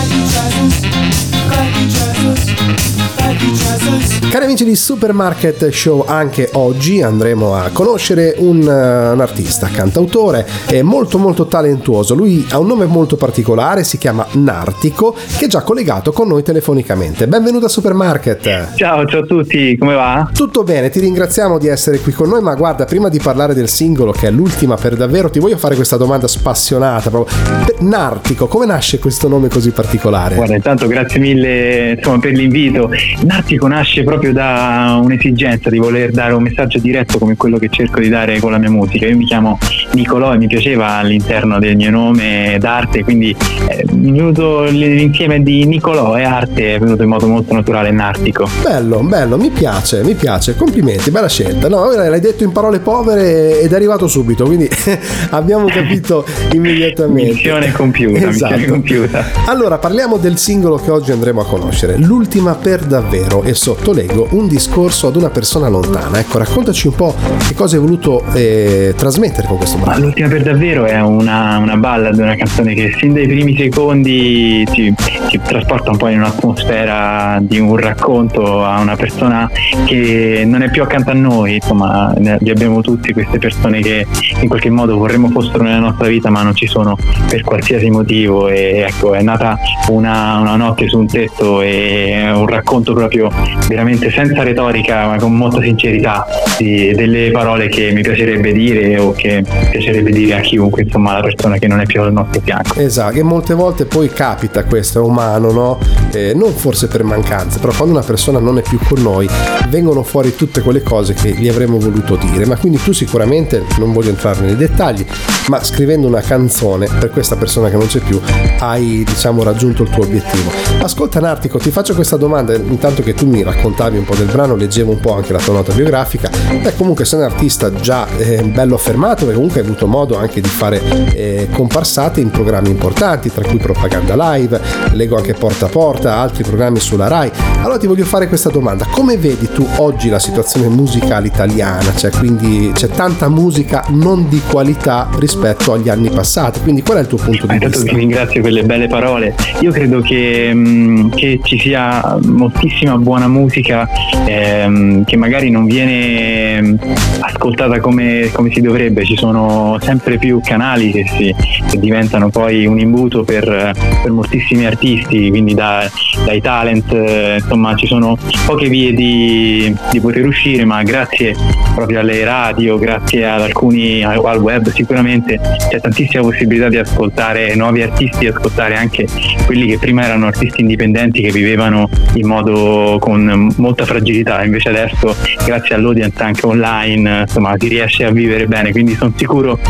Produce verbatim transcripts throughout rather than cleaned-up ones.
Cari amici di Supermarket Show, anche oggi andremo a conoscere un, uh, un artista, cantautore e molto molto talentuoso. Lui ha un nome molto particolare, si chiama Nartico, che è già collegato con noi telefonicamente. Benvenuto a Supermarket. Ciao, ciao a tutti, come va? Tutto bene, ti ringraziamo di essere qui con noi, ma guarda, prima di parlare del singolo che è l'ultima per davvero, ti voglio fare questa domanda spassionata proprio. Nartico, come nasce questo nome così particolare? Guarda, intanto grazie mille insomma per l'invito. Nartico nasce proprio da un'esigenza di voler dare un messaggio diretto come quello che cerco di dare con la mia musica. Io mi chiamo Nicolò e mi piaceva all'interno del mio nome d'arte, quindi è venuto l'insieme di Nicolò e arte, è venuto in modo molto naturale Nartico. Bello, bello, mi piace, mi piace, complimenti, bella scelta. No, l'hai detto in parole povere ed è arrivato subito, quindi abbiamo capito immediatamente. Missione compiuta, esatto. missione compiuta. Allora, parliamo del singolo che oggi andremo a conoscere, l'ultima per davvero, e sottolego un discorso ad una persona lontana. Ecco, raccontaci un po' che cosa hai voluto eh, trasmettere con questo brano. L'ultima per davvero è una, una ballad, una canzone che sin dai primi secondi ti, ti trasporta un po' in un'atmosfera di un racconto a una persona che non è più accanto a noi. Insomma, li abbiamo tutti queste persone che in qualche modo vorremmo fossero nella nostra vita ma non ci sono per qualsiasi motivo, e ecco, è nata una, una notte su un tetto e un racconto proprio veramente senza retorica ma con molta sincerità di, delle parole che mi piacerebbe dire o che piacerebbe dire a chiunque, insomma, la persona che non è più al nostro fianco. Esatto, che molte volte poi capita, questo è umano, no? Eh, non forse per mancanza, però quando una persona non è più con noi vengono fuori tutte quelle cose che gli avremmo voluto dire. Ma quindi tu sicuramente, non voglio entrare nei dettagli, ma scrivendo una canzone per questa persona che non c'è più hai, diciamo, raggiunto il tuo obiettivo. Ascolta Nartico, ti faccio questa domanda intanto che tu mi raccontavi un po' del brano, leggevo un po' anche la tua nota biografica. Beh, comunque sei un artista già eh, bello affermato, perché comunque hai avuto modo anche di fare eh, comparsate in programmi importanti, tra cui Propaganda Live, leggo anche Porta a Porta, altri programmi sulla Rai. Allora ti voglio fare questa domanda: come vedi tu oggi la situazione musicale italiana? Cioè, quindi c'è tanta musica non di qualità rispetto agli anni passati, quindi qual è il tuo punto di Intanto vista? ti ringrazio per le belle parole. Io credo che, mh, che ci sia moltissima buona musica ehm, che magari non viene ascoltata come, come si dovrebbe. Ci sono sempre più canali che, si, che diventano poi un imbuto per, per moltissimi artisti, quindi da, dai talent, eh, insomma ci sono poche vie di, di poter uscire, ma grazie proprio alle radio, grazie ad alcuni, al web sicuramente c'è tantissima possibilità di ascoltare nuovi artisti, di ascoltare anche quelli che prima erano artisti indipendenti che vivevano in modo con molta fragilità, invece adesso grazie all'audience anche online insomma si riesce a vivere bene, quindi sono sicuro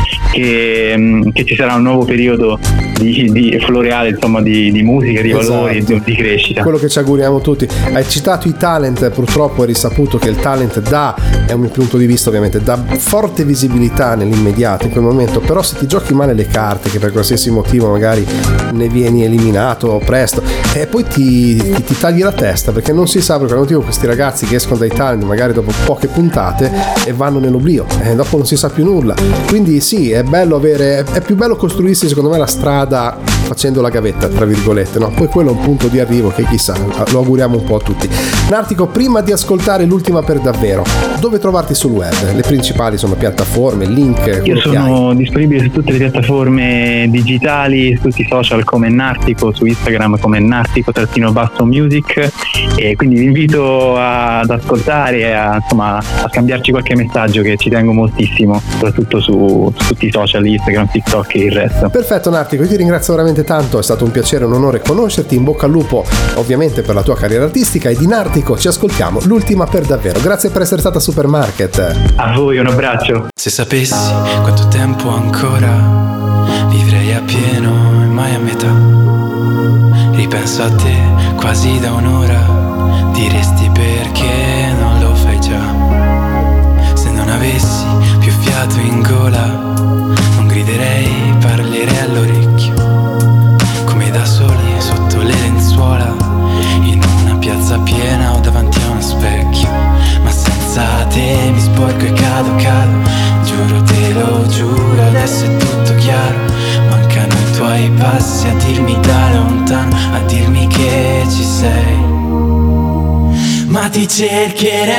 che, che ci sarà un nuovo periodo di, di floreale, insomma, di, di musica, di esatto. valori, di, di crescita. Quello che ci auguriamo tutti. Hai citato i talent, purtroppo è risaputo che il talent dà, è un mio punto di vista ovviamente, dà forte visibilità nell'immediato in quel momento, però se ti giochi male le carte, che per qualsiasi motivo magari ne vieni eliminato presto e poi ti, ti, ti tagli la testa, perché non si sa per quale motivo questi ragazzi che escono dai talent magari dopo poche puntate e vanno nell'oblio e dopo non si sa più nulla. Quindi sì, è bello avere, è più bello costruirsi secondo me la strada facendo la gavetta tra virgolette, no? Poi quello è un punto di arrivo che chissà, lo auguriamo un po' a tutti. Nartico, prima di ascoltare l'ultima per davvero, dove trovarti sul web? Le principali insomma piattaforme, link? Io sono disponibile su tutte le piattaforme digitali, su tutti i social come Nartico, su Instagram come Nartico-Basso-Music, e quindi vi invito a, ad ascoltare e a, insomma, a scambiarci qualche messaggio, che ci tengo moltissimo, soprattutto su, su tutti i social, Instagram, TikTok e il resto. Perfetto Nartico, io ti ringrazio veramente tanto, è stato un piacere, un onore conoscerti, in bocca al lupo ovviamente per la tua carriera artistica, e di Nartico ci ascoltiamo l'ultima per davvero. Grazie per essere stata a Supermarket. A voi un abbraccio. Se sapessi quanto tempo ancora vivrei a pieno e mai a metà, ripenso a te quasi da un'ora, diresti perché non lo fai già. Se non avessi più fiato in gola, non griderei, parlerei all'orecchio, come da soli sotto le lenzuola, in una piazza piena o davanti a uno specchio. Ma senza te mi sporco e cado, cado, giuro, te lo giuro, adesso è tutto chiaro. Mancano i tuoi passi a dirmi da lontano, a dirmi ma ti cercherei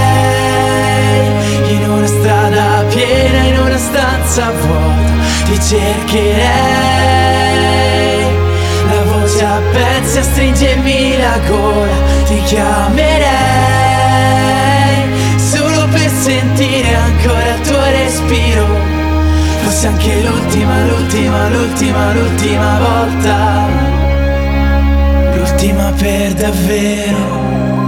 in una strada piena, in una stanza vuota, ti cercherei, la voce a pezzi a stringermi la gola, ti chiamerei solo per sentire ancora il tuo respiro, fosse anche l'ultima, l'ultima, l'ultima, l'ultima volta, l'ultima per davvero.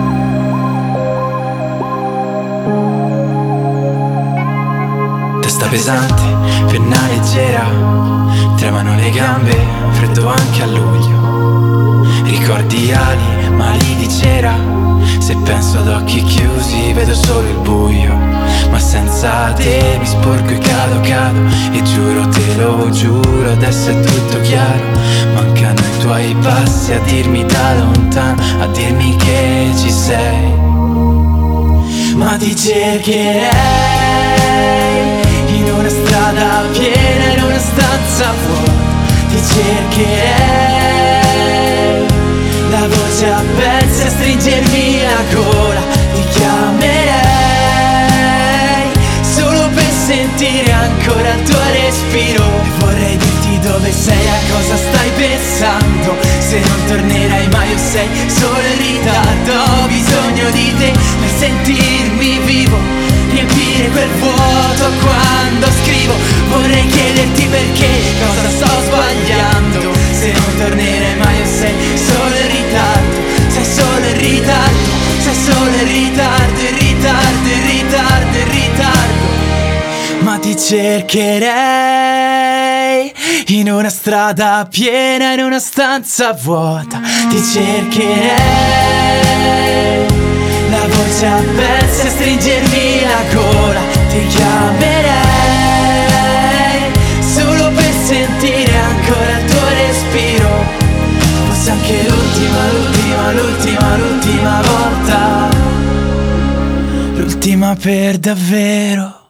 Testa pesante, penna leggera, tremano le gambe, freddo anche a luglio. Ricordi ali, mali di cera, se penso ad occhi chiusi vedo solo il buio. Ma senza te mi sporco e cado, cado, e giuro, te lo giuro, adesso è tutto chiaro. Mancano i tuoi passi a dirmi da lontano, a dirmi che ci sei. Ma ti cercherei in una strada piena, in una stanza vuota, ti cercherei, la voce a pezzi a stringermi la gola, ti chiamerei solo per sentire ancora il tuo respiro. E vorrei dirti dove sei, a cosa stai pensando, se non tornerai mai o sei solo in ritardo. Ho bisogno di te per sentirmi vivo, riempire quel vuoto quando scrivo. Vorrei chiederti perché, cosa sto sbagliando, se non tornerai mai o sei solo in ritardo, sei solo in ritardo, sei solo in ritardo, in ritardo, in ritardo, in ritardo. Ma ti cercherei in una strada piena, in una stanza vuota, ti cercherei, la voce a pezzi a stringermi la gola, ti chiamerei solo per sentire ancora il tuo respiro, fosse anche l'ultima, l'ultima, l'ultima, l'ultima volta, l'ultima per davvero.